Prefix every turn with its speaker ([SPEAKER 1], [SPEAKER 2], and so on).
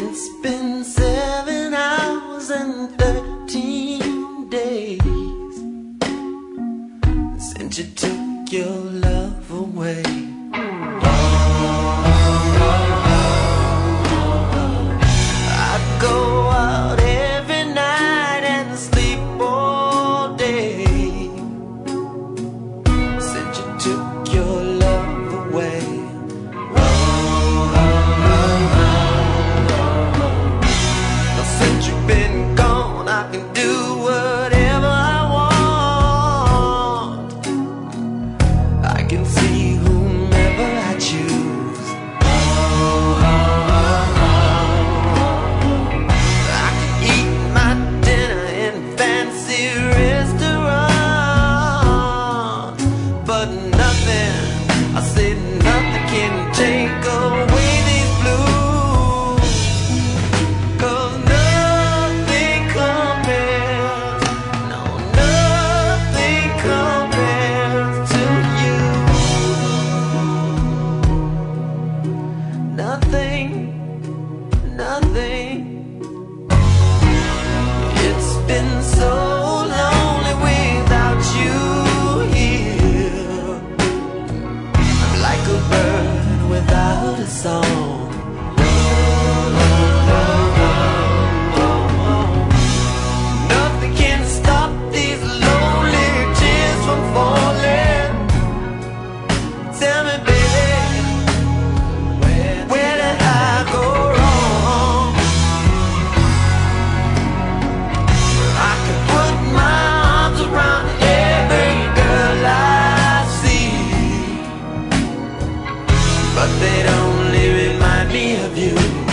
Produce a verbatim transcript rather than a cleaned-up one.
[SPEAKER 1] It's been seven hours and thirteen days since you took your love away. I go out every night and sleep all day since you took your love away. Since you've been gone, I can do whatever I want. I can see whomever I choose. I can eat my dinner in fancy restaurants, but nothing, I said nothing can take away these blues. 'Cause nothing compares, no, nothing compares to you. Nothing, nothing. It's been so lonely without you here. I'm like a bird without a song. Nothing can stop these lonely tears from falling. Tell me, baby, where did I go wrong? I can put my arms around every girl I see, but they'd only remind me of you.